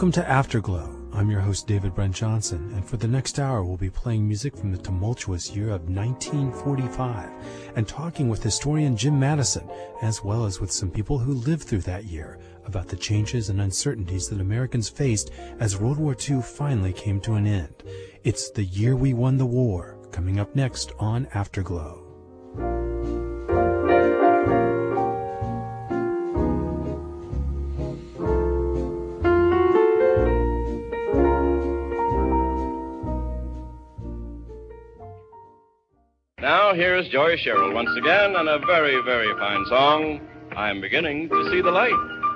Welcome to Afterglow. I'm your host, David Brent Johnson, and for the next hour, we'll be playing music from the tumultuous year of 1945 and talking with historian Jim Madison, as well as with some people who lived through that year, about the changes and uncertainties that Americans faced as World War II finally came to an end. It's the year we won the war, coming up next on Afterglow. Now, here's Joy Sherrill once again on a very, very fine song, I'm Beginning to See the Light.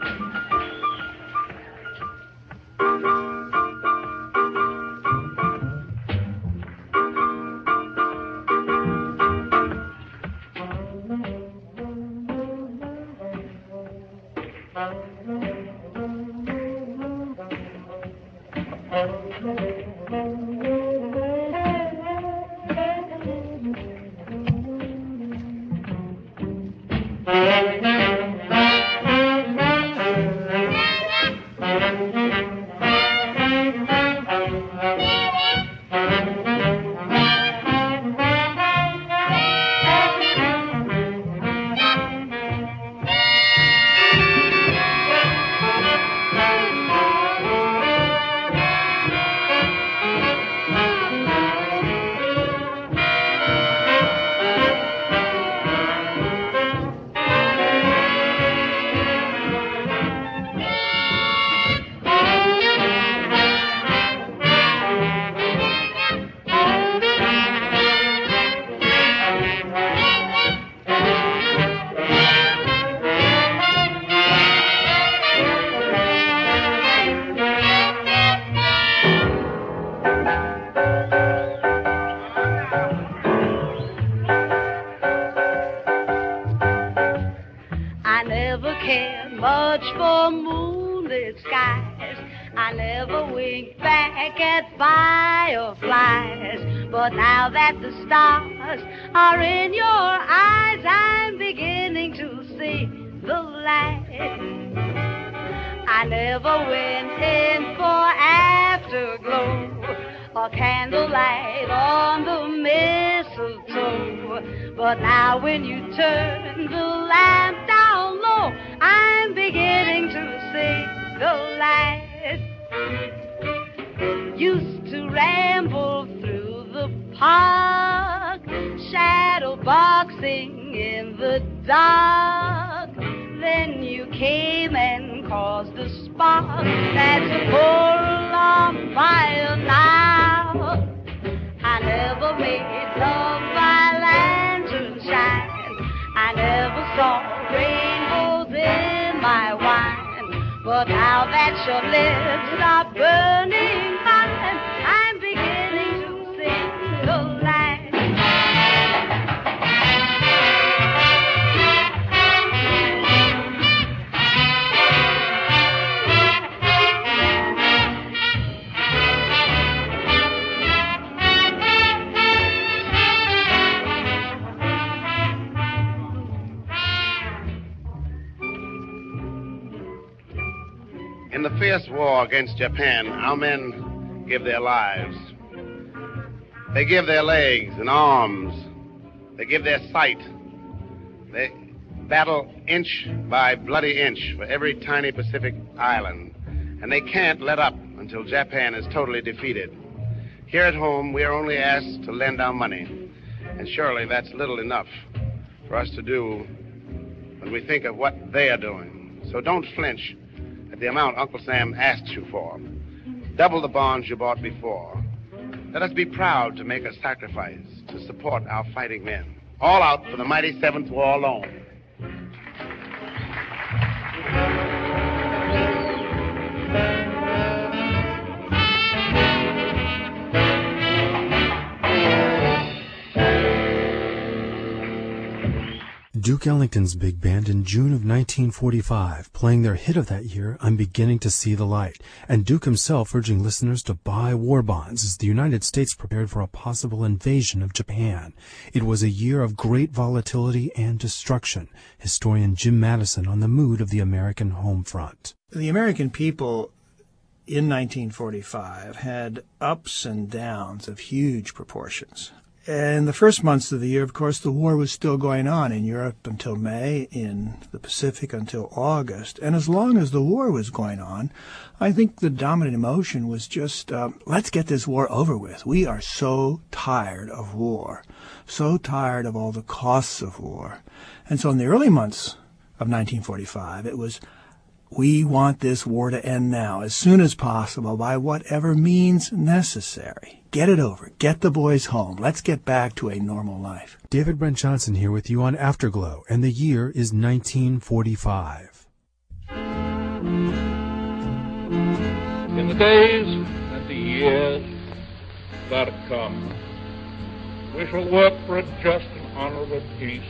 But now when you turn the lamp down low, I'm beginning to see the light. Used to ramble through the park, shadow boxing in the dark. Then you came and caused a spark that's a poor alarm fire now. I never made love by lantern shine. I never saw rainbows in my wine. But now that your lips are burning fine, I'm beginning to see the light. In the fierce war against Japan, our men give their lives. They give their legs and arms. They give their sight. They battle inch by bloody inch for every tiny Pacific island. And they can't let up until Japan is totally defeated. Here at home, we are only asked to lend our money. And surely that's little enough for us to do when we think of what they are doing. So don't flinch at the amount Uncle Sam asks you for. Double the bonds you bought before. Let us be proud to make a sacrifice to support our fighting men. All out for the mighty 7th War Loan. Duke Ellington's big band in June of 1945, playing their hit of that year, I'm Beginning to See the Light, and Duke himself urging listeners to buy war bonds as the United States prepared for a possible invasion of Japan. It was a year of great volatility and destruction. Historian Jim Madison on the mood of the American home front. The American people in 1945 had ups and downs of huge proportions. In the first months of the year, of course, the war was still going on in Europe until May, in the Pacific until August. And as long as the war was going on, I think the dominant emotion was just, let's get this war over with. We are so tired of war, so tired of all the costs of war. And so in the early months of 1945, it was, we want this war to end now, as soon as possible, by whatever means necessary. Get it over. Get the boys home. Let's get back to a normal life. David Brent Johnson here with you on Afterglow, and the year is 1945. In the days and the years that come, we shall work for a just and honorable peace,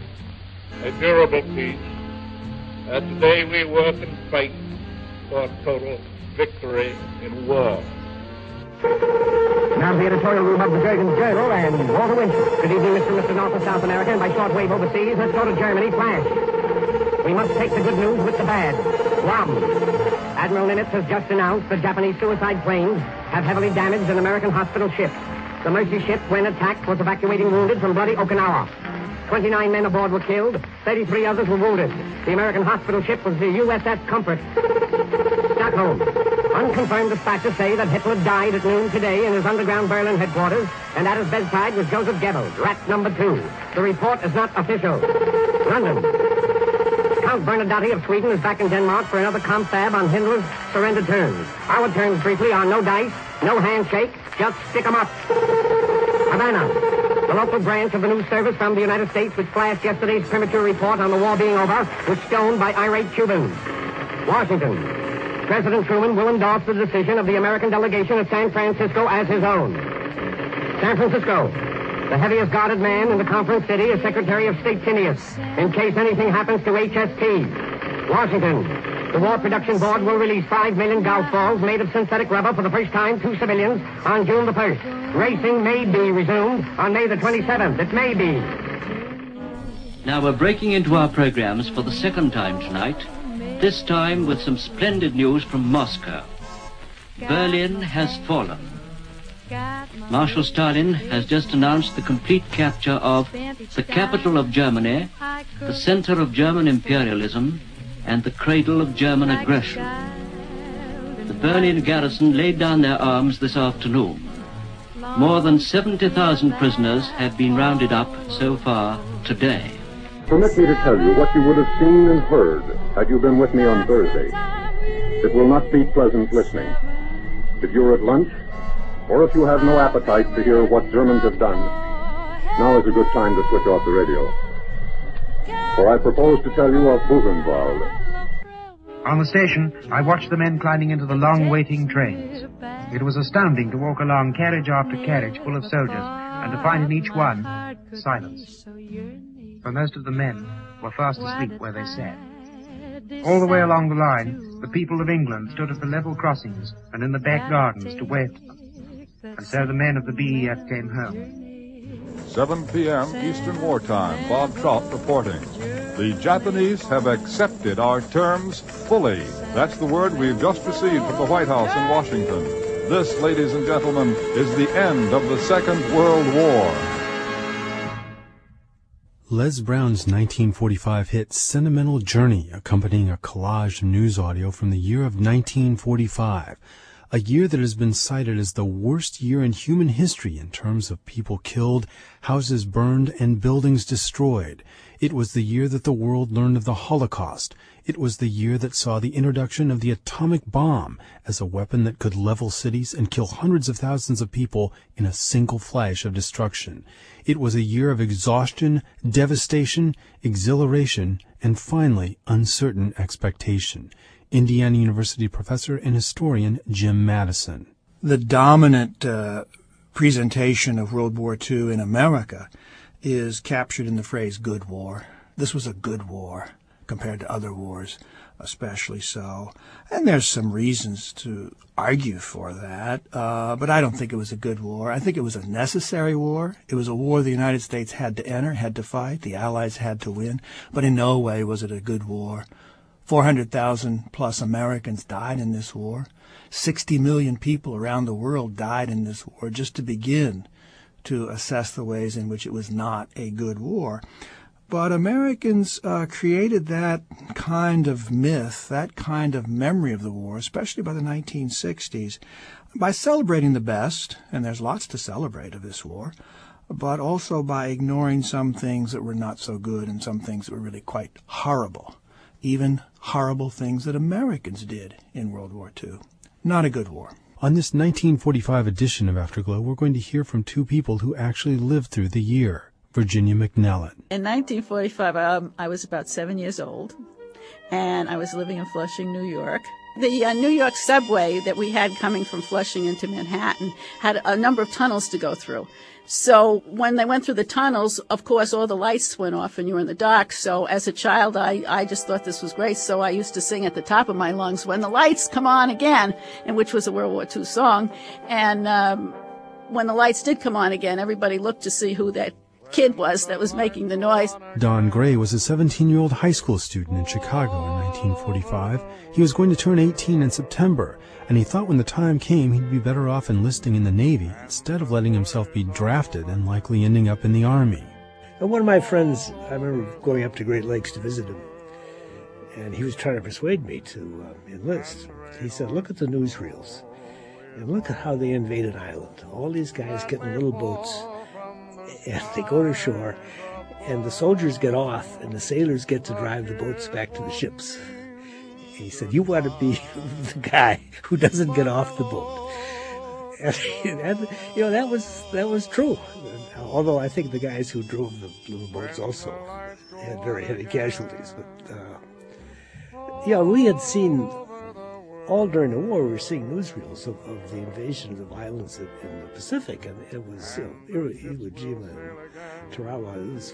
a durable peace. As today we work and fight for total victory in war. Now to the editorial room of the Jurgen Journal and Walter Winchell. Good evening, Mr. North and South America, and by shortwave overseas, let's go to Germany, flash. We must take the good news with the bad. Guam. Admiral Nimitz has just announced that Japanese suicide planes have heavily damaged an American hospital ship. The Mercy ship, when attacked, was evacuating wounded from bloody Okinawa. 29 men aboard were killed, 33 others were wounded. The American hospital ship was the USS Comfort. Stockholm. Unconfirmed dispatches say that Hitler died at noon today in his underground Berlin headquarters, and at his bedside was Joseph Goebbels, rat number 2. The report is not official. London. Count Bernadatti of Sweden is back in Denmark for another confab on Himmler's surrender terms. Our terms, briefly, are no dice, no handshake, just stick 'em up. Havana. The local branch of the news service from the United States, which flashed yesterday's premature report on the war being over, was stoned by irate Cubans. Washington. President Truman will endorse the decision of the American delegation at San Francisco as his own. San Francisco. The heaviest guarded man in the conference city is Secretary of State Tinius, in case anything happens to HST. Washington. The War Production Board will release 5 million golf balls made of synthetic rubber for the first time to civilians on June the 1st. Racing may be resumed on May the 27th. It may be. Now we're breaking into our programs for the second time tonight, this time with some splendid news from Moscow. Berlin has fallen. Marshal Stalin has just announced the complete capture of the capital of Germany, the center of German imperialism, and the cradle of German aggression. The Berlin garrison laid down their arms this afternoon. More than 70,000 prisoners have been rounded up so far today. Permit me to tell you what you would have seen and heard had you been with me on Thursday. It will not be pleasant listening. If you're at lunch, or if you have no appetite to hear what Germans have done, now is a good time to switch off the radio. For I propose to tell you of Buchenwald. On the station, I watched the men climbing into the long waiting trains. It was astounding to walk along carriage after carriage full of soldiers, and to find in each one silence. For most of the men were fast asleep where they sat. All the way along the line, the people of England stood at the level crossings and in the back gardens to wait. And so the men of the BEF came home. 7 p.m. Eastern Wartime. Bob Trout reporting. The Japanese have accepted our terms fully. That's the word we've just received from the White House in Washington. This, ladies and gentlemen, is the end of the Second World War. Les Brown's 1945 hit Sentimental Journey, accompanying a collage of news audio from the year of 1945. A year that has been cited as the worst year in human history in terms of people killed, houses burned, and buildings destroyed. It was the year that the world learned of the Holocaust. It was the year that saw the introduction of the atomic bomb as a weapon that could level cities and kill hundreds of thousands of people in a single flash of destruction. It was a year of exhaustion, devastation, exhilaration, and finally, uncertain expectation. Indiana University professor and historian Jim Madison. The dominant presentation of World War II in America is captured in the phrase good war. This was a good war compared to other wars, especially so. And there's some reasons to argue for that, but I don't think it was a good war. I think it was a necessary war. It was a war the United States had to enter, had to fight, the Allies had to win, but in no way was it a good war 400,000 plus Americans died in this war. 60 million people around the world died in this war, just to begin to assess the ways in which it was not a good war. But Americans created that kind of myth, that kind of memory of the war, especially by the 1960s, by celebrating the best, and there's lots to celebrate of this war, but also by ignoring some things that were not so good and some things that were really quite horrible, even horrible things that Americans did in World War II. Not a good war. On this 1945 edition of Afterglow, we're going to hear from two people who actually lived through the year. Virginia McNellan. In 1945, I was about 7 years old, and I was living in Flushing, New York. The New York subway that we had coming from Flushing into Manhattan had a number of tunnels to go through. So when they went through the tunnels, of course, all the lights went off and you were in the dark. So as a child, I just thought this was great. So I used to sing at the top of my lungs, "When the lights come on again," and which was a World War II song. And when the lights did come on again, everybody looked to see who that kid was that was making the noise. Don Gray was a 17-year-old high school student in Chicago in 1945. He was going to turn 18 in September, and he thought when the time came he'd be better off enlisting in the Navy instead of letting himself be drafted and likely ending up in the Army. And one of my friends, I remember going up to Great Lakes to visit him, and he was trying to persuade me to enlist. He said, "Look at the newsreels, and look at how they invaded Ireland. All these guys get in little boats, and they go to shore, and the soldiers get off, and the sailors get to drive the boats back to the ships." He said, "You want to be the guy who doesn't get off the boat." And you know, that was true. Although I think the guys who drove the little boats also had very heavy casualties. But we had seen all during the war, we were seeing newsreels of the invasion of islands in the Pacific, and it was Iwo Jima and Tarawa.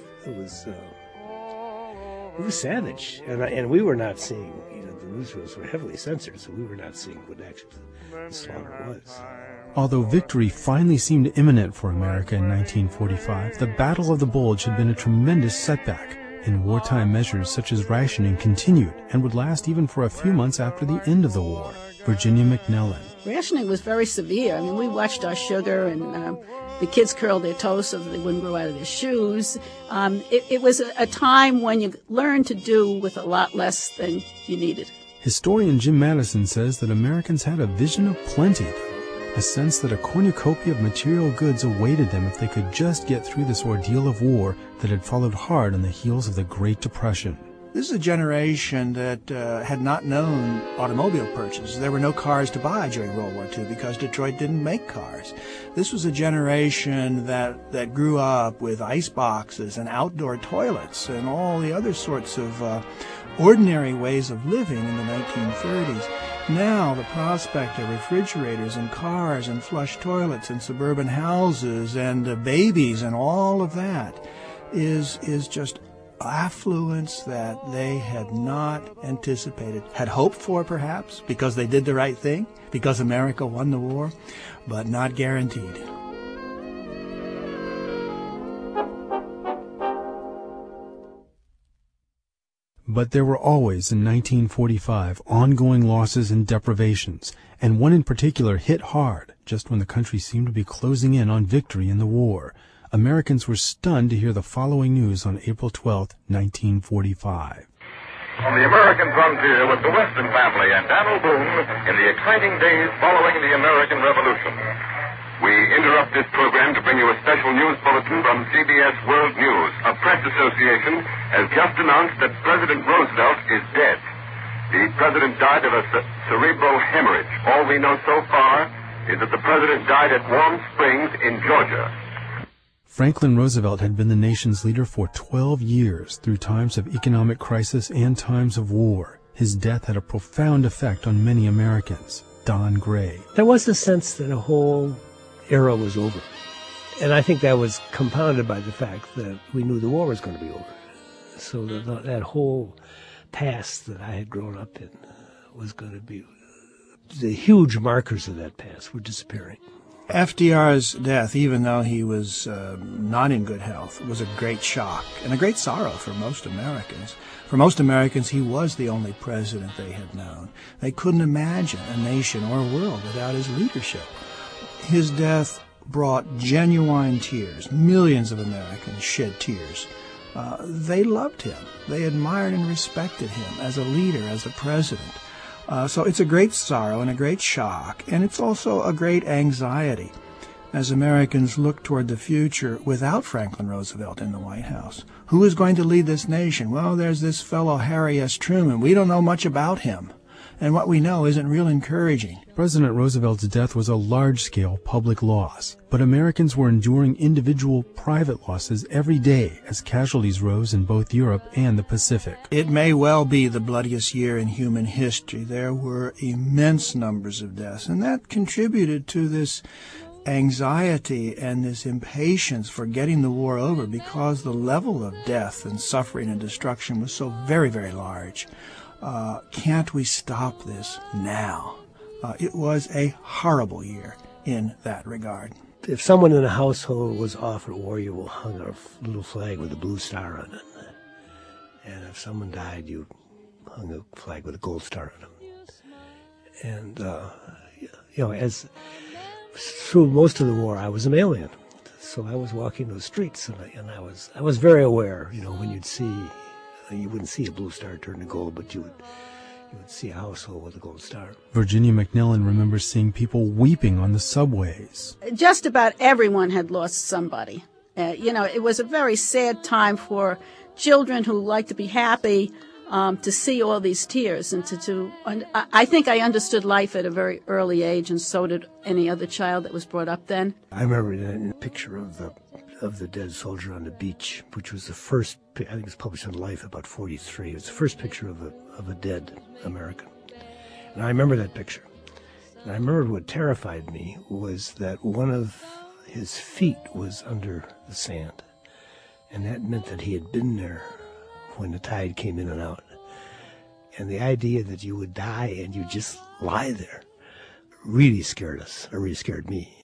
It was savage, and we were not seeing. The newsreels were heavily censored, so we were not seeing what actually the slaughter was. Although victory finally seemed imminent for America in 1945, the Battle of the Bulge had been a tremendous setback, and wartime measures such as rationing continued and would last even for a few months after the end of the war. Virginia McNellan. Rationing was very severe. I mean, we watched our sugar, and the kids curled their toes so that they wouldn't grow out of their shoes. It was a time when you learned to do with a lot less than you needed. Historian Jim Madison says that Americans had a vision of plenty, a sense that a cornucopia of material goods awaited them if they could just get through this ordeal of war that had followed hard on the heels of the Great Depression. This is a generation that had not known automobile purchases. There were no cars to buy during World War II because Detroit didn't make cars. This was a generation that grew up with ice boxes and outdoor toilets and all the other sorts of ordinary ways of living in the 1930s. Now, the prospect of refrigerators and cars and flush toilets and suburban houses and babies and all of that is just affluence that they had not anticipated, had hoped for perhaps, because they did the right thing, because America won the war, but not guaranteed. But there were always, in 1945, ongoing losses and deprivations, and one in particular hit hard just when the country seemed to be closing in on victory in the war. Americans were stunned to hear the following news on April 12, 1945. On the American frontier with the Weston family and Daniel Boone in the exciting days following the American Revolution. We interrupt this program to bring you a special news bulletin from CBS World News. A press association has just announced that President Roosevelt is dead. The president died of a cerebral hemorrhage. All we know so far is that the president died at Warm Springs in Georgia. Franklin Roosevelt had been the nation's leader for 12 years through times of economic crisis and times of war. His death had a profound effect on many Americans. Don Gray. There was a sense that a whole era was over. And I think that was compounded by the fact that we knew the war was going to be over. So that whole past that I had grown up in was going to be, the huge markers of that past were disappearing. FDR's death, even though he was not in good health, was a great shock and a great sorrow for most Americans. For most Americans, he was the only president they had known. They couldn't imagine a nation or a world without his leadership. His death brought genuine tears. Millions of Americans shed tears. They loved him. They admired and respected him as a leader, as a president. So it's a great sorrow and a great shock, and it's also a great anxiety as Americans look toward the future without Franklin Roosevelt in the White House. Who is going to lead this nation? Well, there's this fellow Harry S. Truman. We don't know much about him, and what we know isn't real encouraging. President Roosevelt's death was a large-scale public loss, but Americans were enduring individual private losses every day as casualties rose in both Europe and the Pacific. It may well be the bloodiest year in human history. There were immense numbers of deaths, and that contributed to this anxiety and this impatience for getting the war over because the level of death and suffering and destruction was so very, very large. Can't we stop this now? It was a horrible year in that regard. If someone in a household was off at war, you hung a little flag with a blue star on it. And if someone died, you hung a flag with a gold star on it. And, as through most of the war, I was an alien. So I was walking those streets, and I was very aware, when you'd see, you wouldn't see a blue star turn to gold, but you would see a household with a gold star. Virginia McNillan remembers seeing people weeping on the subways. Just about everyone had lost somebody. It was a very sad time for children who like to be happy to see all these tears. And I think I understood life at a very early age, and so did any other child that was brought up then. I remember that picture of the dead soldier on the beach, which was the first, I think it was published in Life about 43. It was the first picture of a dead American. And I remember that picture. And I remember what terrified me was that one of his feet was under the sand. And that meant that he had been there when the tide came in and out. And the idea that you would die and you just lie there really scared us, or really scared me.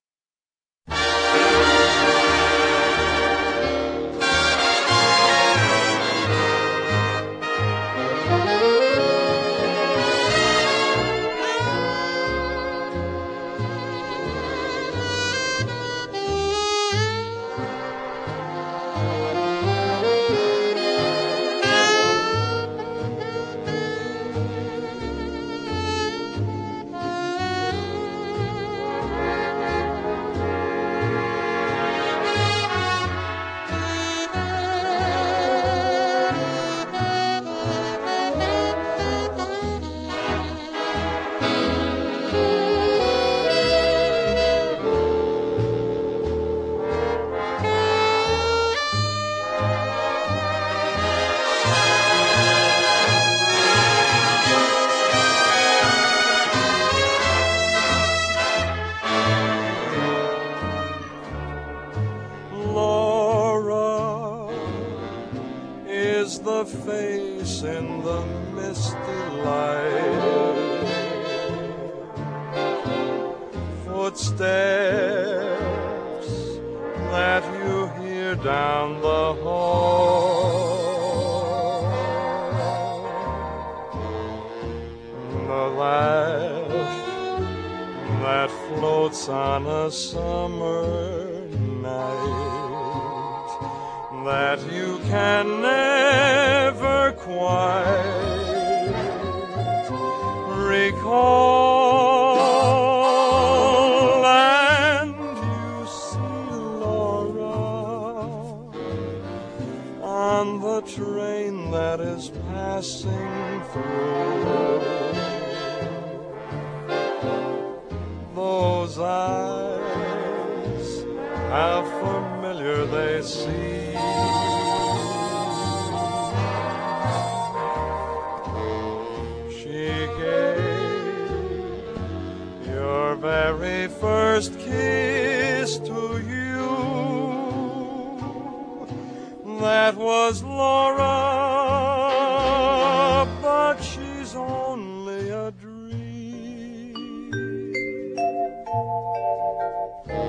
Face in the misty light, footsteps that you hear down the hall, the laugh that floats on a summer night that you can never quite recall, and you see Laura on the train that is passing through. Those eyes, how familiar they seem. Very first kiss to you, that was Laura, but she's only a dream.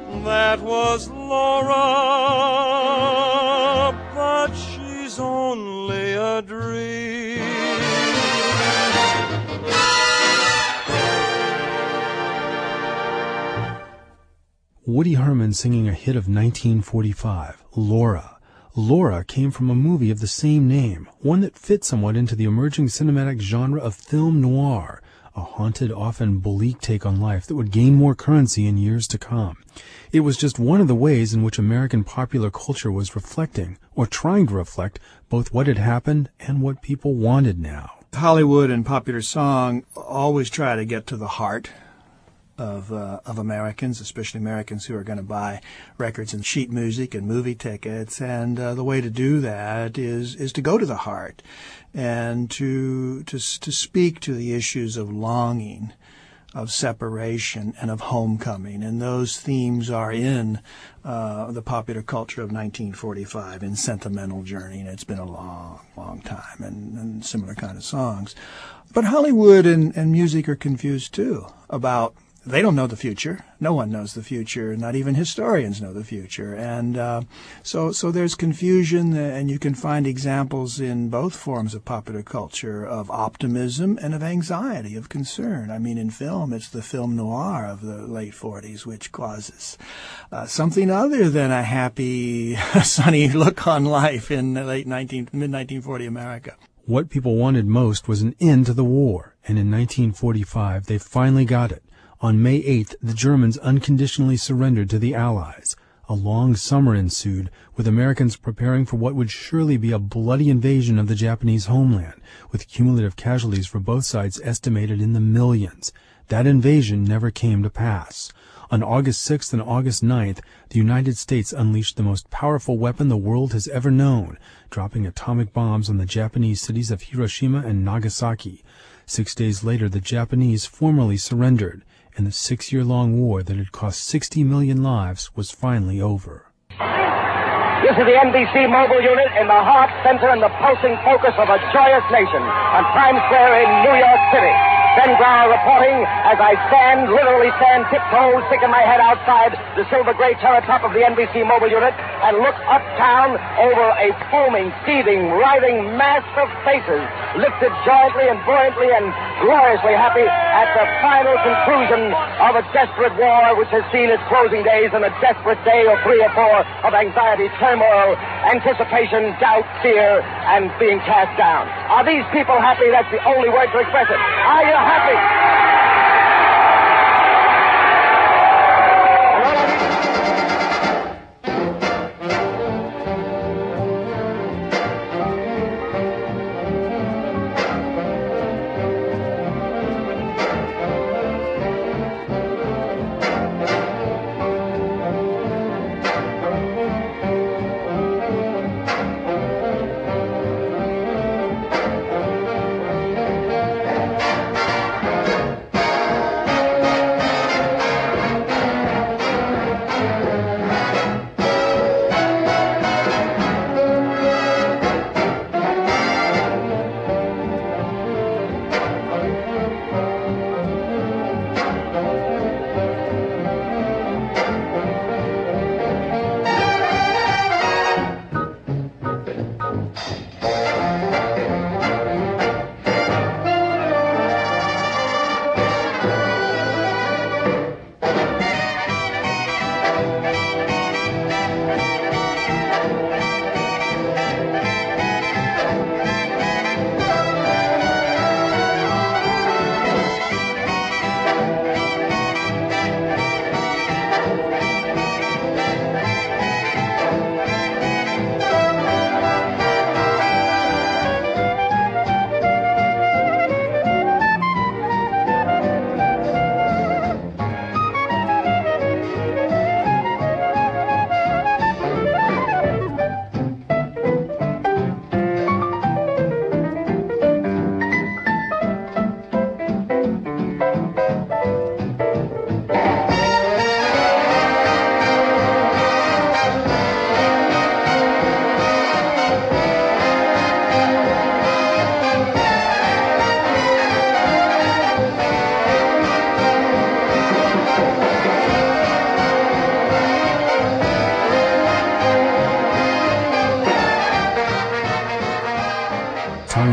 That was Laura, but she's only a dream. Woody Herman singing a hit of 1945, Laura. Laura came from a movie of the same name, one that fit somewhat into the emerging cinematic genre of film noir, a haunted, often bleak take on life that would gain more currency in years to come. It was just one of the ways in which American popular culture was reflecting, or trying to reflect, both what had happened and what people wanted now. Hollywood and popular song always try to get to the heart of Americans, especially Americans who are going to buy records and sheet music and movie tickets. And the way to do that is to go to the heart and to speak to the issues of longing, of separation, and of homecoming. And those themes are in the popular culture of 1945, in Sentimental Journey, and it's been a long, long time, and similar kind of songs. But Hollywood and music are confused, too, about they don't know the future. No one knows the future. Not even historians know the future. And so there's confusion, and you can find examples in both forms of popular culture of optimism and of anxiety, of concern. I mean, in film, it's the film noir of the late 40s, which causes something other than a happy, sunny look on life in the mid-1940 America. What people wanted most was an end to the war, and in 1945 they finally got it. On May 8th, the Germans unconditionally surrendered to the Allies. A long summer ensued, with Americans preparing for what would surely be a bloody invasion of the Japanese homeland, with cumulative casualties for both sides estimated in the millions. That invasion never came to pass. On August 6th and August 9th, the United States unleashed the most powerful weapon the world has ever known, dropping atomic bombs on the Japanese cities of Hiroshima and Nagasaki. 6 days later, the Japanese formally surrendered, and the 6-year-long war that had cost 60 million lives was finally over. This is the NBC mobile unit in the heart, center, and the pulsing focus of a joyous nation on Times Square in New York City. Ben Grauer reporting as I literally stand tiptoe, sticking my head outside the silver-gray terratop of the NBC mobile unit and look uptown over a foaming, seething, writhing mass of faces, lifted joyfully and buoyantly and gloriously happy at the final conclusion of a desperate war which has seen its closing days in a desperate day or 3 or 4 of anxiety, turmoil, anticipation, doubt, fear, and being cast down. Are these people happy? That's the only word to express it. Are you happy?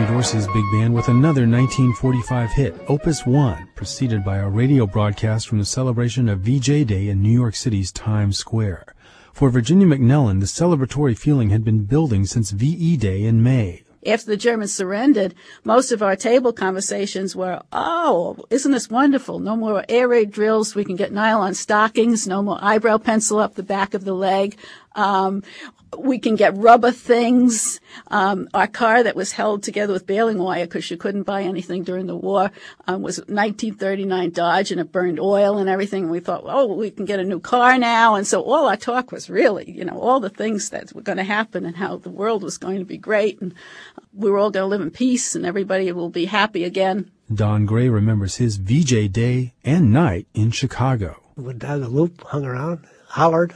Dorsey's big band with another 1945 hit, Opus 1, preceded by a radio broadcast from the celebration of VJ Day in New York City's Times Square. For Virginia McNellan, the celebratory feeling had been building since VE Day in May. After the Germans surrendered, most of our table conversations were, oh, isn't this wonderful? No more air raid drills. We can get nylon stockings. No more eyebrow pencil up the back of the leg. We can get rubber things. Our car that was held together with baling wire because you couldn't buy anything during the war was a 1939 Dodge, and it burned oil and everything. And we thought, oh, we can get a new car now. And so all our talk was really, all the things that were going to happen and how the world was going to be great. And we were all going to live in peace and everybody will be happy again. Don Gray remembers his VJ day and night in Chicago. Went down the loop, hung around, hollered.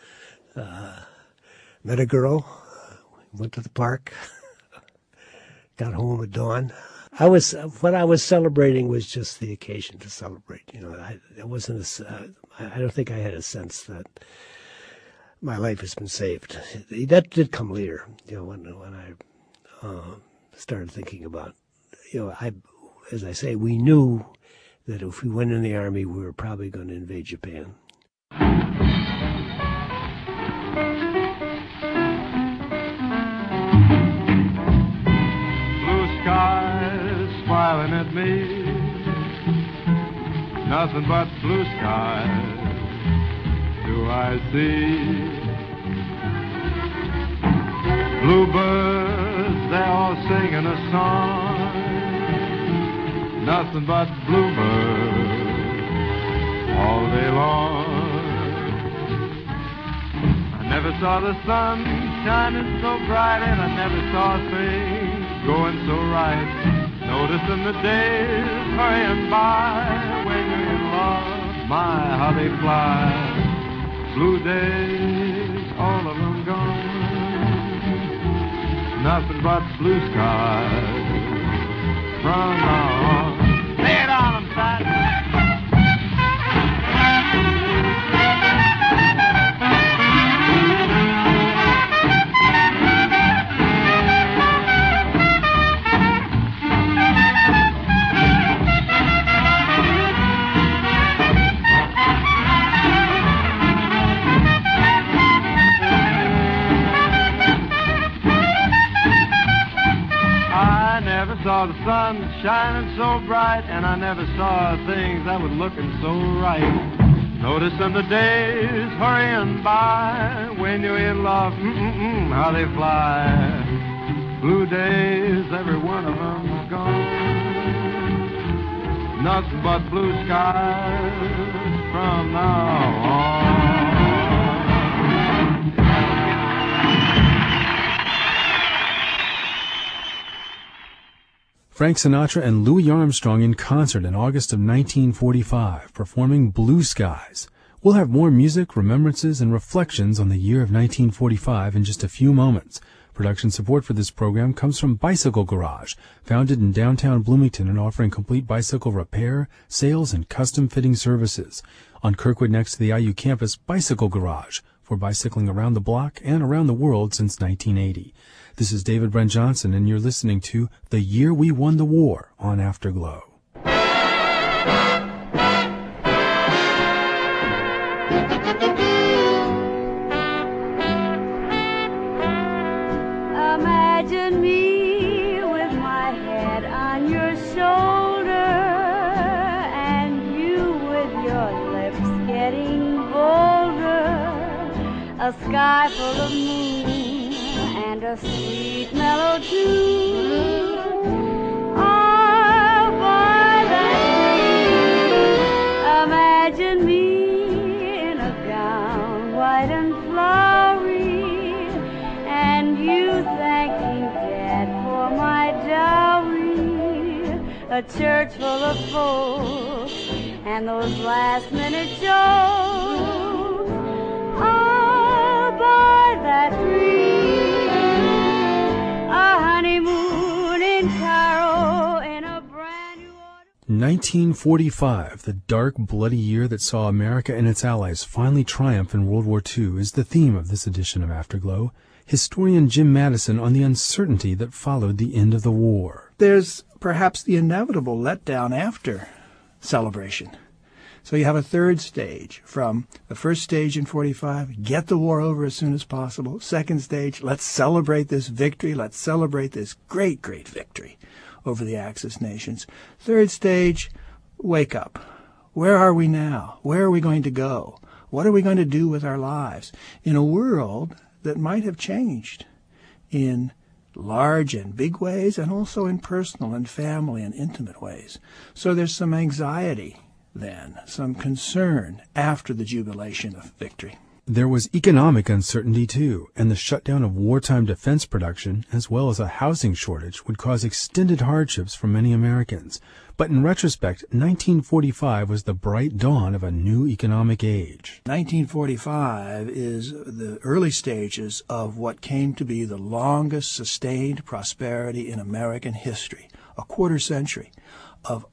Met a girl, went to the park, got home at dawn. What I was celebrating was just the occasion to celebrate. I don't think I had a sense that my life has been saved. That did come later, when I started thinking about, as I say, we knew that if we went in the Army, we were probably going to invade Japan. Smiling at me, nothing but blue skies do I see. Bluebirds, they're all singing a song, nothing but bluebirds all day long. I never saw the sun shining so bright, and I never saw things going so right. Noticing the days hurrying by when you're in love, my, how they fly. Blue days, all of them gone. Nothing but blue skies from now on. Lay it on them, son. Saw the sun shining so bright, and I never saw things that were looking so right. Noticing the days hurrying by when you're in love, how they fly. Blue days, every one of them is gone. Nothing but blue skies from now on. Frank Sinatra and Louis Armstrong in concert in August of 1945, performing Blue Skies. We'll have more music, remembrances, and reflections on the year of 1945 in just a few moments. Production support for this program comes from Bicycle Garage, founded in downtown Bloomington and offering complete bicycle repair, sales, and custom fitting services. On Kirkwood next to the IU campus, Bicycle Garage, for bicycling around the block and around the world since 1980. This is David Brent Johnson, and you're listening to The Year We Won the War on Afterglow. Imagine me with my head on your shoulder, and you with your lips getting bolder, a sky full of moon and a sweet mellow tune. Oh, boy, that's me. Imagine me in a gown white and flowery, and you thanking Dad for my dowry. A church full of folks and those last-minute jokes. Oh, boy, that's me. A honeymoon in Cairo in a brand new... 1945, the dark, bloody year that saw America and its allies finally triumph in World War II, is the theme of this edition of Afterglow. Historian Jim Madison on the uncertainty that followed the end of the war. There's perhaps the inevitable letdown after celebration. So you have a third stage. From the first stage in 45, get the war over as soon as possible. Second stage, let's celebrate this victory. Let's celebrate this great, great victory over the Axis nations. Third stage, wake up. Where are we now? Where are we going to go? What are we going to do with our lives in a world that might have changed in large and big ways, and also in personal and family and intimate ways? So there's some anxiety then, some concern after the jubilation of victory. There was economic uncertainty, too, and the shutdown of wartime defense production, as well as a housing shortage, would cause extended hardships for many Americans. But in retrospect, 1945 was the bright dawn of a new economic age. 1945 is the early stages of what came to be the longest sustained prosperity in American history, a quarter century of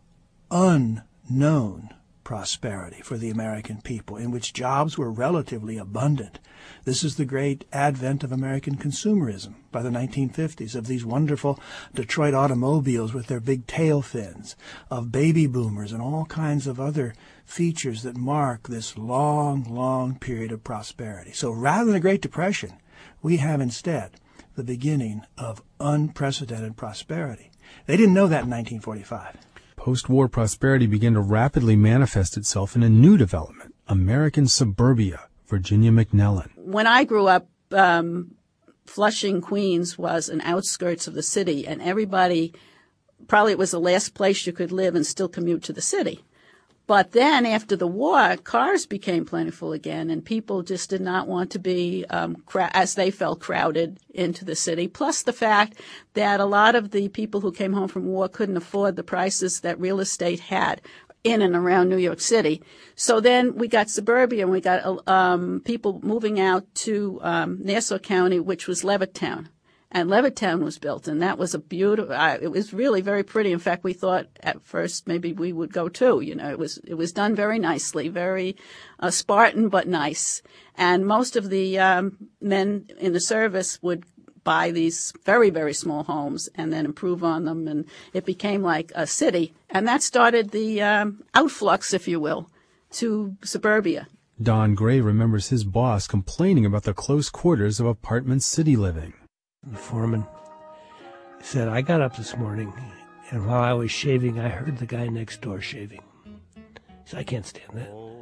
unknown prosperity for the American people, in which jobs were relatively abundant. This is the great advent of American consumerism by the 1950s, of these wonderful Detroit automobiles with their big tail fins, of baby boomers and all kinds of other features that mark this long, long period of prosperity. So rather than a Great Depression, we have instead the beginning of unprecedented prosperity. They didn't know that in 1945. Post-war prosperity began to rapidly manifest itself in a new development, American suburbia. Virginia McNellan. When I grew up, Flushing, Queens was an outskirts of the city, and everybody, probably it was the last place you could live and still commute to the city. But then after the war, cars became plentiful again, and people just did not want to be, as they felt, crowded into the city. Plus the fact that a lot of the people who came home from war couldn't afford the prices that real estate had in and around New York City. So then we got suburbia, and we got people moving out to Nassau County, which was Levittown. And Levittown was built, and that was a beautiful, it was really very pretty. In fact, we thought at first maybe we would go too. You know, it was done very nicely, very Spartan but nice. And most of the men in the service would buy these very, very small homes and then improve on them, and it became like a city. And that started the outflux, if you will, to suburbia. Don Gray remembers his boss complaining about the close quarters of apartment city living. The foreman said, I got up this morning, and while I was shaving, I heard the guy next door shaving. He said, I can't stand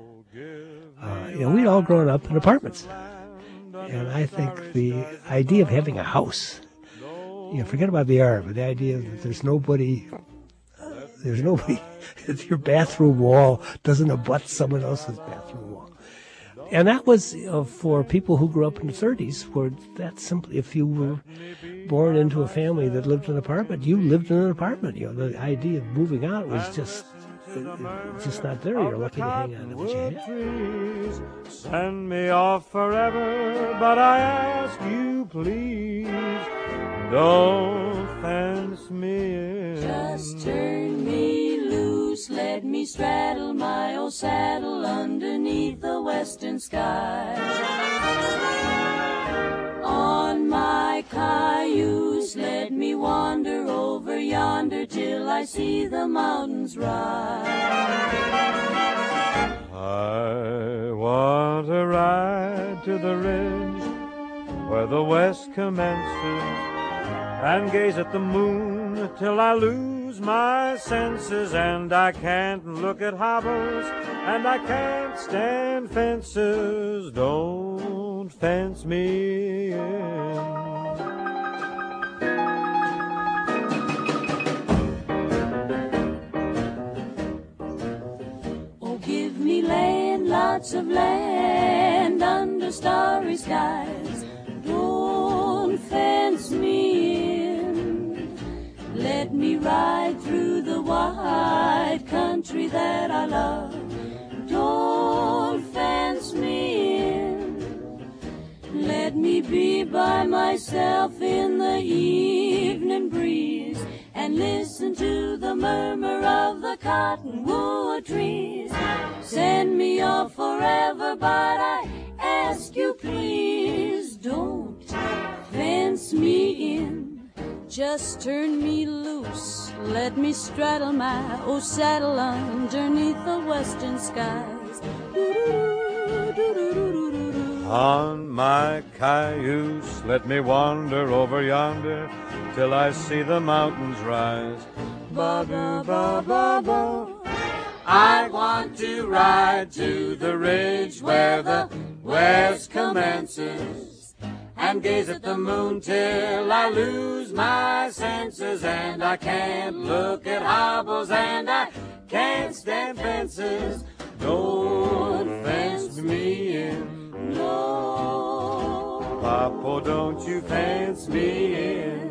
that. We'd all grown up in apartments. And I think the idea of having a house, forget about the art, but the idea that there's nobody, that your bathroom wall doesn't abut someone else's bathroom wall. And that was for people who grew up in the 30s, where that simply, if you were born into a family that lived in an apartment, you lived in an apartment. The idea of moving out was just not there. You're lucky to hang on to what you had. Send me off forever, but I ask you, please, don't fence me in. Just turn me loose, let me straddle my old saddle underneath the western sky. On my cayuse, let me wander over yonder till I see the mountains rise. I want to ride to the ridge where the west commences and gaze at the moon till I lose my senses, and I can't look at hobbles and I can't stand fences. Don't fence me in. Give me land, lots of land under starry skies. Don't fence me in. Let me ride through the wide country that I love. Don't fence me in. Let Let me be by myself in the evening breeze and listen to the murmur of the cottonwood trees. Send me off forever, but I ask you please, don't fence me in. Just turn me loose, let me straddle my old saddle underneath the western skies. On my cayuse, let me wander over yonder till I see the mountains rise. Ba-ba-ba-ba-ba. I want to ride to the ridge where the west commences and gaze at the moon till I lose my senses, and I can't look at hobbles and I can't stand fences. Don't fence me in. No. Papa, don't you fence me in.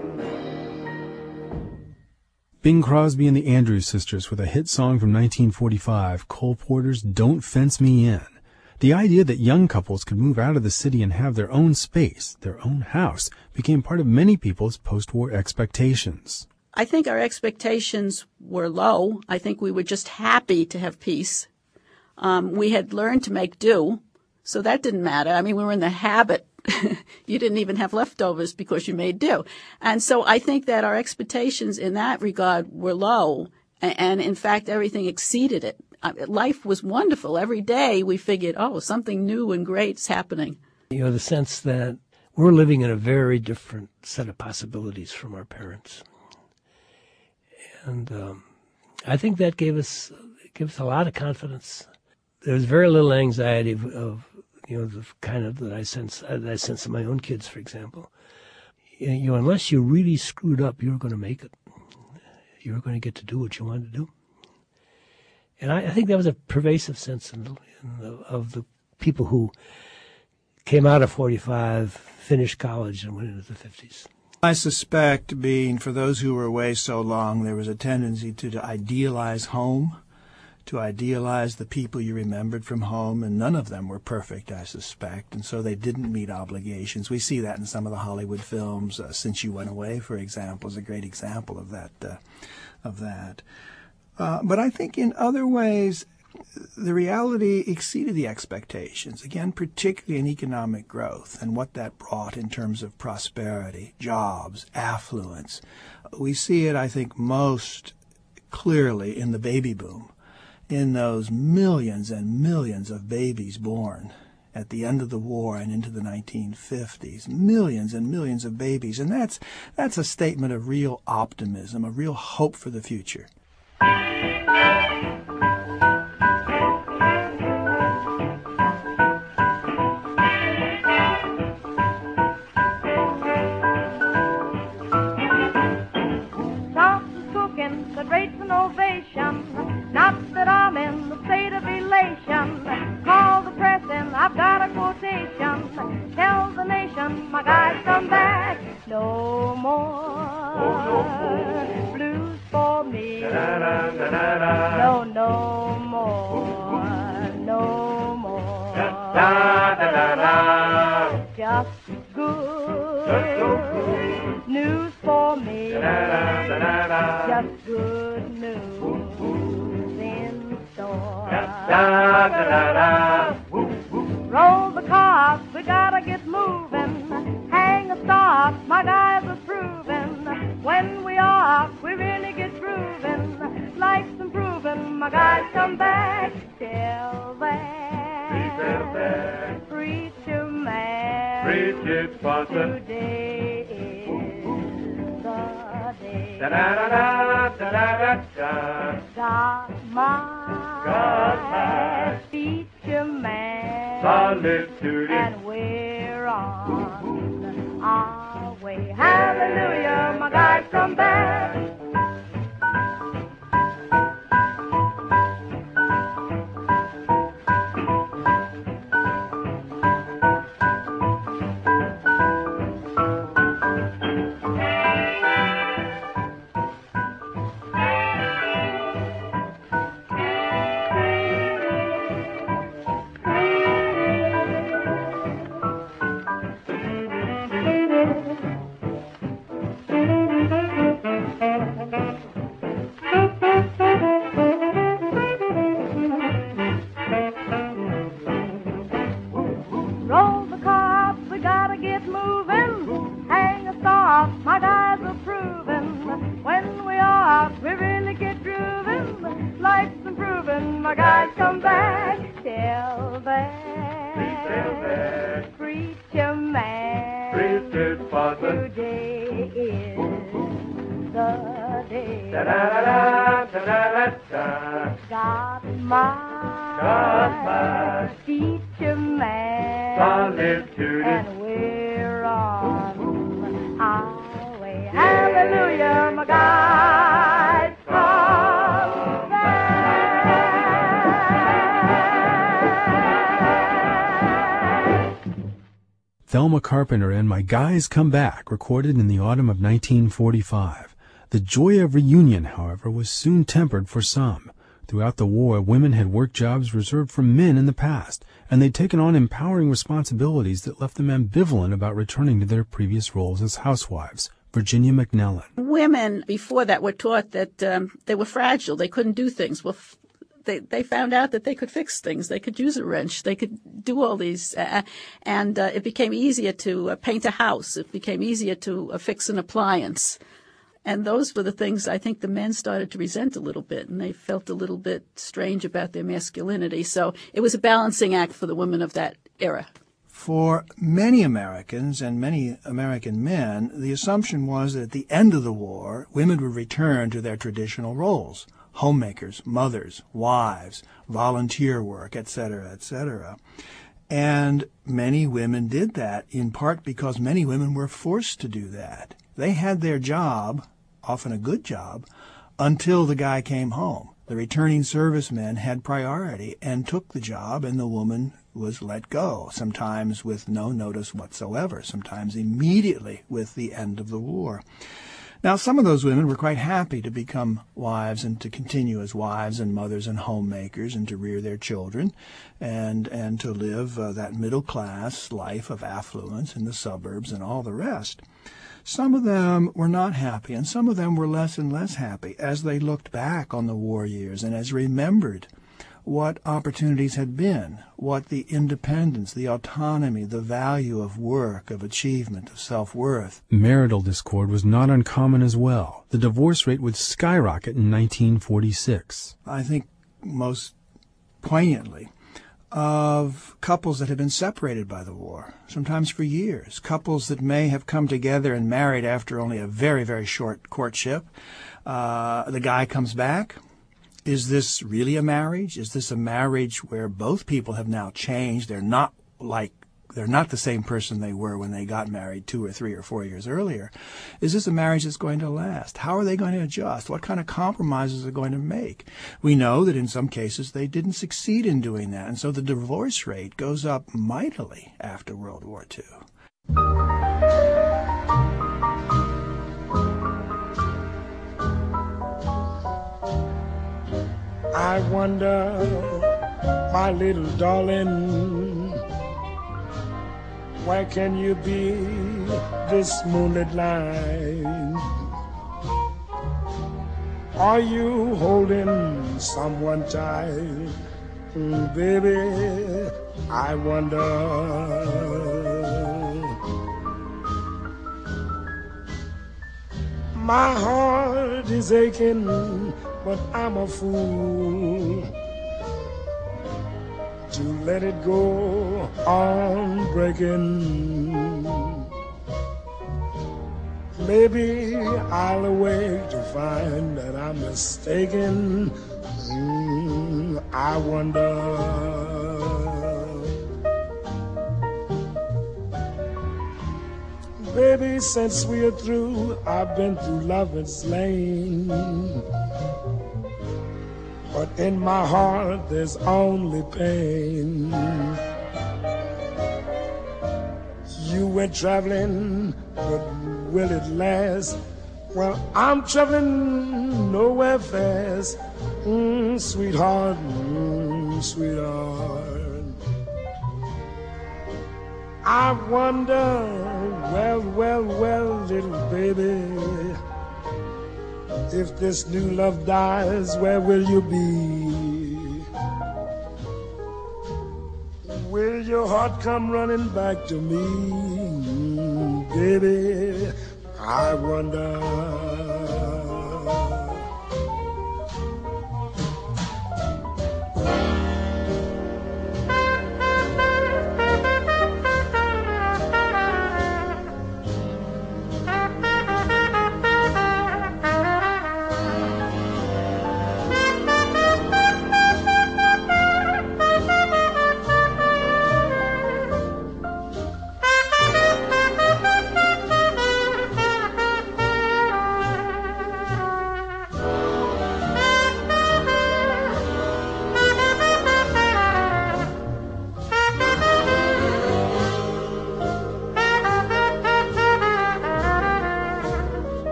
Bing Crosby and the Andrews Sisters with a hit song from 1945, Cole Porter's Don't Fence Me In. The idea that young couples could move out of the city and have their own space, their own house, became part of many people's post-war expectations. I think our expectations were low. I think we were just happy to have peace. We had learned to make do, so that didn't matter. I mean, we were in the habit. You didn't even have leftovers because you made do. And so I think that our expectations in that regard were low, and in fact, everything exceeded it. Life was wonderful. Every day we figured, oh, something new and great's happening. You know, the sense that we're living in a very different set of possibilities from our parents. And I think that gave us a lot of confidence. There was very little anxiety of you know, the kind of that I sense in my own kids, for example. You know, unless you really screwed up, you were going to make it. You were going to get to do what you wanted to do. And I think that was a pervasive sense of the people who came out of 45, finished college, and went into the 50s. I suspect, being for those who were away so long, there was a tendency to idealize home, to idealize the people you remembered from home, and none of them were perfect, I suspect, and so they didn't meet obligations. We see that in some of the Hollywood films. Since You Went Away, for example, is a great example of that. But I think in other ways, the reality exceeded the expectations, again, particularly in economic growth and what that brought in terms of prosperity, jobs, affluence. We see it, I think, most clearly in the baby boom, in those millions and millions of babies born at the end of the war and into the 1950s, millions and millions of babies. And that's a statement of real optimism, of real hope for the future. Not that I'm in the state of elation. Call the press and I've got a quotation. Tell the nation my guy's come back. No more blues for me. No, no more. No more. Just good news for me. Just good news. Roll the cars, we gotta get moving. Hang a start, my guys are proving. When we are, we really get grooving. Life's improving, my guys come back. Tell that preacher man, preach it, Father. Today is the day. Da-da-da-da-da-da-da. God my feature man, solitude, and we're on our way. Hallelujah, my guys come back. Scotland. Today is the day. Da-da-da-da-da-da-da. Got my teacher man. Solitude. And we're on our way. Hallelujah, my God. Come back. Thelma Carpenter and My Guys Come Back, recorded in the autumn of 1945. The joy of reunion, however, was soon tempered for some. Throughout the war, women had worked jobs reserved for men in the past, and they'd taken on empowering responsibilities that left them ambivalent about returning to their previous roles as housewives. Virginia McNellan. Women before that were taught that they were fragile. They couldn't do things. Well, they found out that they could fix things. They could use a wrench. They could do all these. And it became easier to paint a house. It became easier to fix an appliance. And those were the things I think the men started to resent a little bit, and they felt a little bit strange about their masculinity. So it was a balancing act for the women of that era. For many Americans and many American men, the assumption was that at the end of the war, women would return to their traditional roles: homemakers, mothers, wives, volunteer work, etc., etc. And many women did that, in part because many women were forced to do that. They had their job, often a good job, until the guy came home. The returning servicemen had priority and took the job, and the woman was let go, sometimes with no notice whatsoever, sometimes immediately with the end of the war. Now, some of those women were quite happy to become wives and to continue as wives and mothers and homemakers and to rear their children and to live that middle-class life of affluence in the suburbs and all the rest. Some of them were not happy, and some of them were less and less happy as they looked back on the war years and as remembered what opportunities had been, what the independence, the autonomy, the value of work, of achievement, of self-worth. Marital discord was not uncommon as well. The divorce rate would skyrocket in 1946. I think most poignantly of couples that have been separated by the war, sometimes for years, couples that may have come together and married after only a very, very short courtship. The guy comes back. Is this really a marriage? Is this a marriage where both people have now changed? They're not the same person they were when they got married 2 or 3 or 4 years earlier. Is this a marriage that's going to last? How are they going to adjust? What kind of compromises are they going to make? We know that in some cases they didn't succeed in doing that, and so the divorce rate goes up mightily after World War II. I wonder, my little darling, where can you be this moonlit night? Are you holding someone tight? Baby, I wonder. My heart is aching, but I'm a fool to let it go on breaking. Maybe I'll awake to find that I'm mistaken. I wonder. Baby, since we're through, I've been through Lover's Lane. But in my heart there's only pain. You went traveling, but will it last? Well, I'm traveling nowhere fast. Sweetheart, sweetheart. I wonder, well, little baby, if this new love dies, where will you be? Will your heart come running back to me? Baby, I wonder.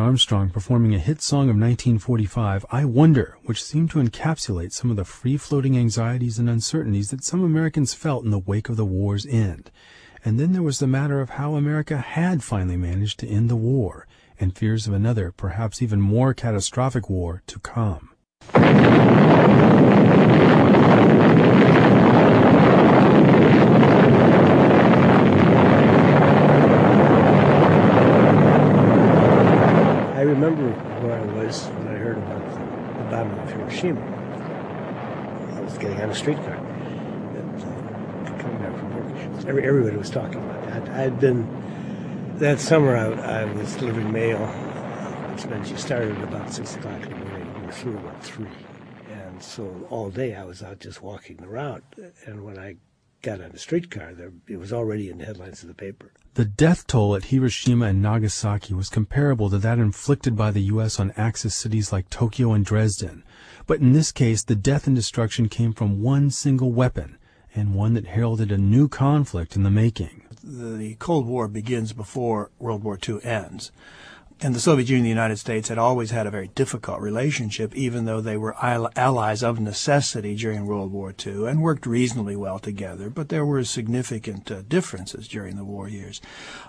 Armstrong performing a hit song of 1945, I Wonder, which seemed to encapsulate some of the free-floating anxieties and uncertainties that some Americans felt in the wake of the war's end. And then there was the matter of how America had finally managed to end the war, and fears of another, perhaps even more catastrophic war to come. I remember where I was when I heard about the bombing of Hiroshima. I was getting on a streetcar coming back from work. Everybody was talking about that. I had been, that summer I was delivering mail, which meant you started at about 6 o'clock in the morning and you were through about 3. And so all day I was out just walking the route. And when I got on a streetcar, it was already in the headlines of the paper. The death toll at Hiroshima and Nagasaki was comparable to that inflicted by the U.S. on Axis cities like Tokyo and Dresden. But in this case, the death and destruction came from one single weapon, and one that heralded a new conflict in the making. The Cold War begins before World War II ends. And the Soviet Union and the United States had always had a very difficult relationship, even though they were allies of necessity during World War II and worked reasonably well together. But there were significant differences during the war years.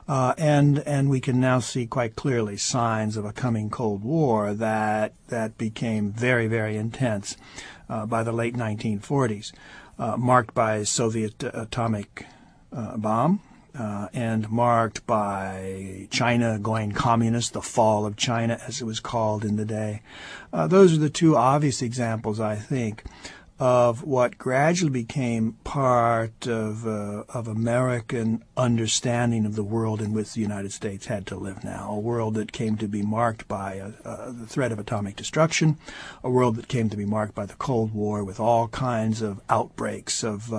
And we can now see quite clearly signs of a coming Cold War that became very, very intense by the late 1940s, marked by Soviet atomic bomb. And marked by China going communist, the fall of China, as it was called in the day. Those are the two obvious examples, I think, of what gradually became part of American understanding of the world in which the United States had to live now, a world that came to be marked by the threat of atomic destruction, a world that came to be marked by the Cold War with all kinds of outbreaks of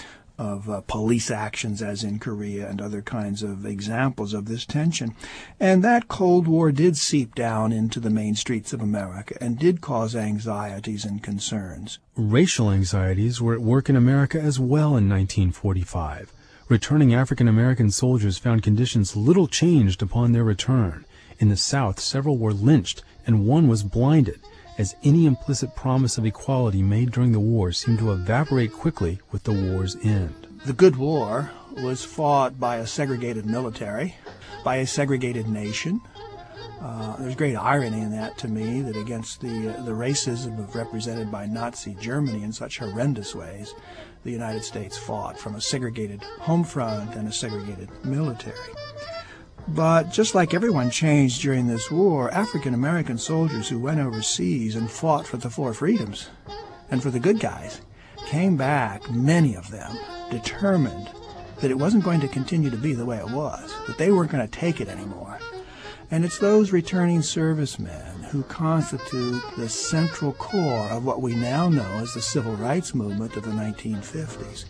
police actions, as in Korea, and other kinds of examples of this tension. And that Cold War did seep down into the main streets of America and did cause anxieties and concerns. Racial anxieties were at work in America as well in 1945. Returning African American soldiers found conditions little changed upon their return. In the South, several were lynched, and one was blinded, as any implicit promise of equality made during the war seemed to evaporate quickly with the war's end. The good war was fought by a segregated military, by a segregated nation. There's great irony in that to me, that against the racism represented by Nazi Germany in such horrendous ways, the United States fought from a segregated home front and a segregated military. But just like everyone changed during this war, African American soldiers who went overseas and fought for the four freedoms and for the good guys came back, many of them, determined that it wasn't going to continue to be the way it was, that they weren't going to take it anymore. And it's those returning servicemen who constitute the central core of what we now know as the civil rights movement of the 1950s.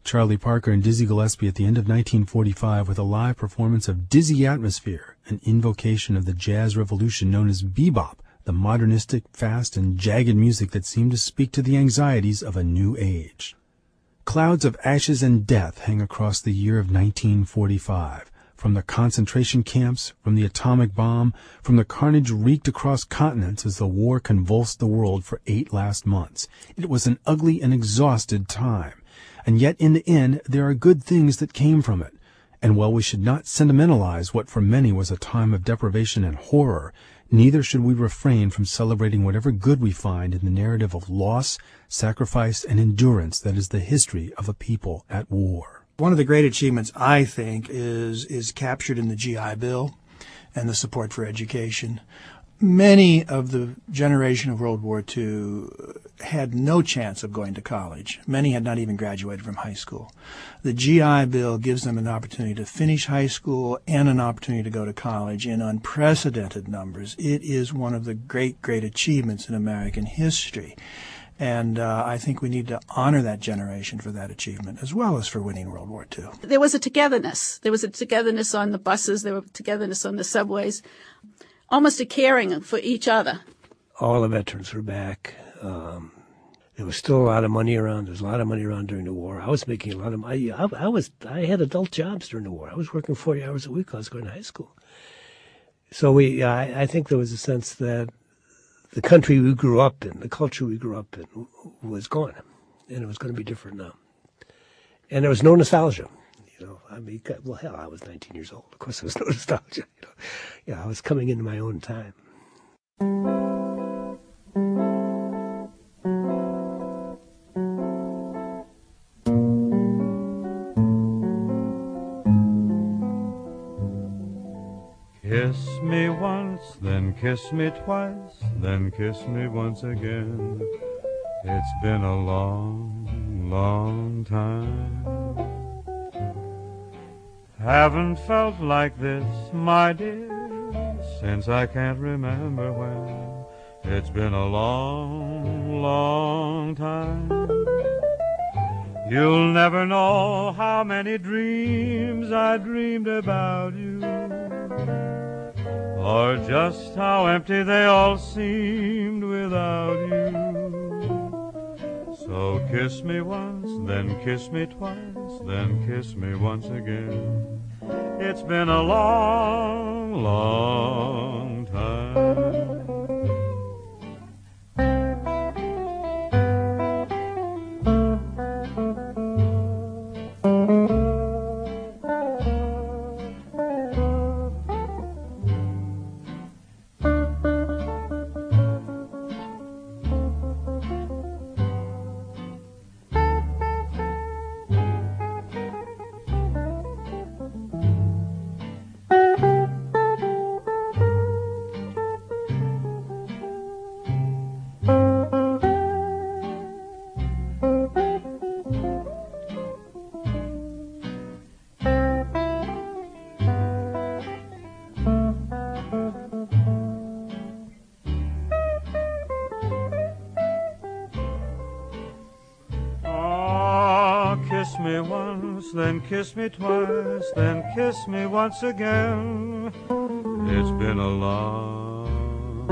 Charlie Parker and Dizzy Gillespie at the end of 1945 with a live performance of Dizzy Atmosphere, an invocation of the jazz revolution known as bebop, the modernistic, fast, and jagged music that seemed to speak to the anxieties of a new age. Clouds of ashes and death hang across the year of 1945. From the concentration camps, from the atomic bomb, from the carnage wreaked across continents as the war convulsed the world for 8 last months. It was an ugly and exhausted time. And yet in the end there are good things that came from it. And while we should not sentimentalize what for many was a time of deprivation and horror, neither should we refrain from celebrating whatever good we find in the narrative of loss, sacrifice, and endurance that is the history of a people at war. One of the great achievements, I think, is captured in the GI Bill and the support for education. Many of the generation of World War II had no chance of going to college. Many had not even graduated from high school. The GI Bill gives them an opportunity to finish high school and an opportunity to go to college in unprecedented numbers. It is one of the great, great achievements in American history. And I think we need to honor that generation for that achievement, as well as for winning World War II. There was a togetherness. There was a togetherness on the buses. There was togetherness on the subways. Almost a caring for each other. All the veterans were back. There was still a lot of money around. There was a lot of money around during the war. I was making a lot of money. I had adult jobs during the war. I was working 40 hours a week while I was going to high school. So I think there was a sense that the country we grew up in, the culture we grew up in, was gone, and it was going to be different now. And there was no nostalgia. I mean, well, hell, I was 19 years old. Of course, there was no nostalgia. Yeah, I was coming into my own time. Kiss me once, then kiss me twice, then kiss me once again. It's been a long, long time. Haven't felt like this, my dear, since I can't remember when. It's been a long, long time. You'll never know how many dreams I dreamed about you, or just how empty they all seemed without you. So kiss me once, then kiss me twice, then kiss me once again. It's been a long, long time. Kiss me once, then kiss me twice, then kiss me once again. It's been a long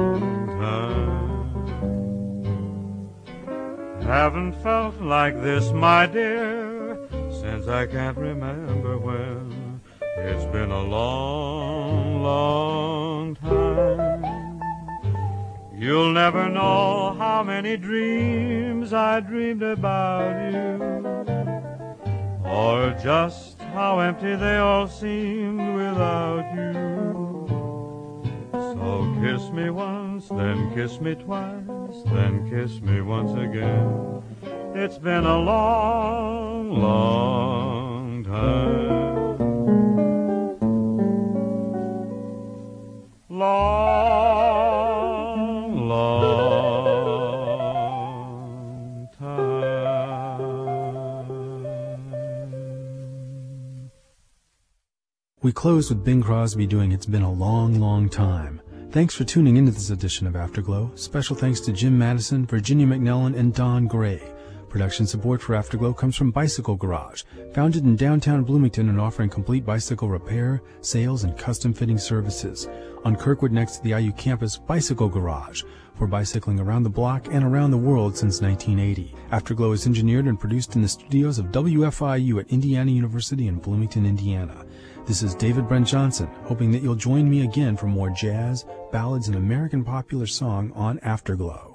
time. Haven't felt like this, my dear, since I can't remember when. It's been a long, long time. You'll never know how many dreams I dreamed about you, or just how empty they all seemed without you. So kiss me once, then kiss me twice, then kiss me once again. It's been a long, long time. Long, long time. We close with Bing Crosby doing It's Been a Long, Long Time. Thanks for tuning into this edition of Afterglow. Special thanks to Jim Madison, Virginia McNellan, and Don Gray. Production support for Afterglow comes from Bicycle Garage, founded in downtown Bloomington and offering complete bicycle repair, sales, and custom fitting services. On Kirkwood next to the IU campus, Bicycle Garage, for bicycling around the block and around the world since 1980. Afterglow is engineered and produced in the studios of WFIU at Indiana University in Bloomington, Indiana. This is David Brent Johnson, hoping that you'll join me again for more jazz, ballads, and American popular song on Afterglow.